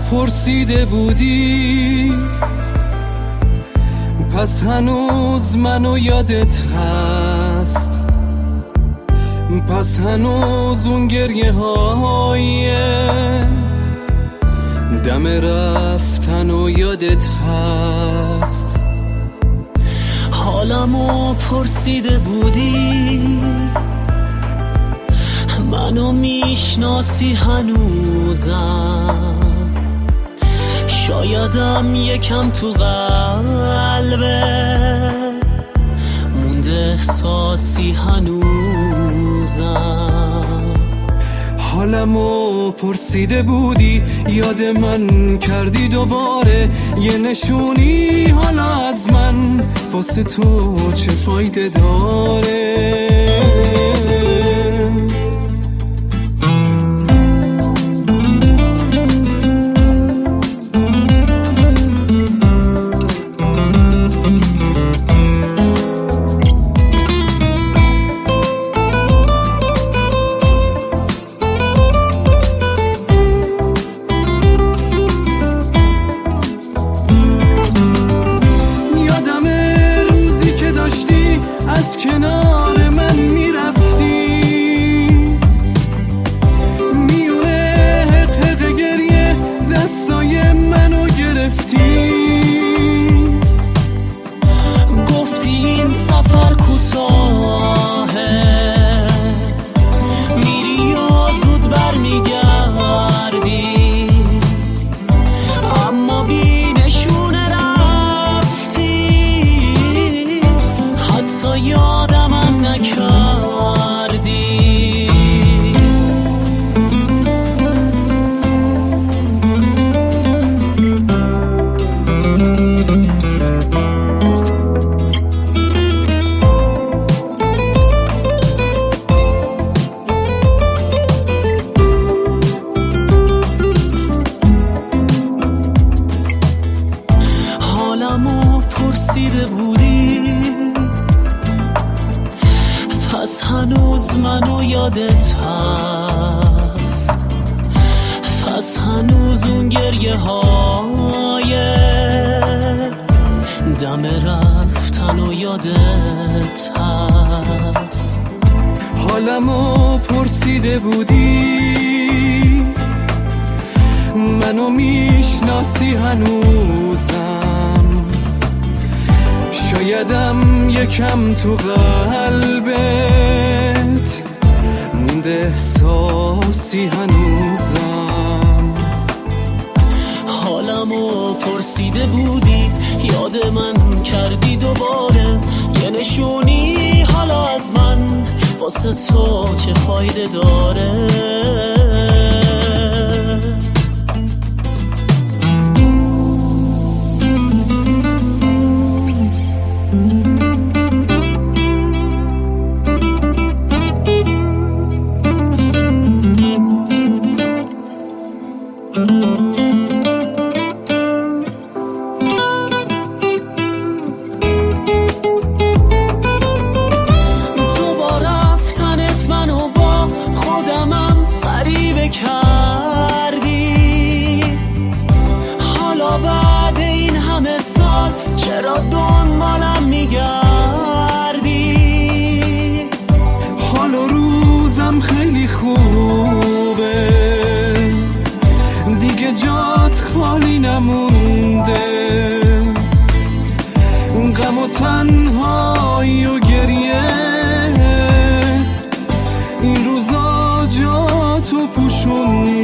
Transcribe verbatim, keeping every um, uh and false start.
پرسیده بودی پس هنوز منو یادت هست، پس هنوز اون گریه های دم رفتن و یادت هست. حالمو پرسیده بودی منو میشناسی هنوزم، شایدم یکم تو قلبه مونده احساسی هنوزم. حالمو پرسیده بودی یاد من کردی دوباره، یه نشونی حالا از من واسه تو چه فایده داره؟ از کنار من میرفتی میونه حق حق گریه دستای منو گرفتی، گفتی این سفر کوتاهه میری و زود برمیگردی، اما بی نشونه رفتی حتی یادم هم نکردی. حالمو پرسیده بودی پس هنوز منو یادت هست، پس هنوز اون گریه های دم رفتن و یادت هست. حالمو پرسیده بودی منو میشناسی هنوزم، شایدم یکم تو قلبت مونده احساسی هنوزم. حالمو پرسیده بودی یاد من کردی دوباره، یه نشونی حالا از من واسه تو چه فایده داره؟ کردی حالا بعد این همه سال چرا دنبالم میگردی؟ حال و روزم خیلی خوبه دیگه جات خالی نمونده، غم و تنهایی و گریه این روزا جاتو پوشون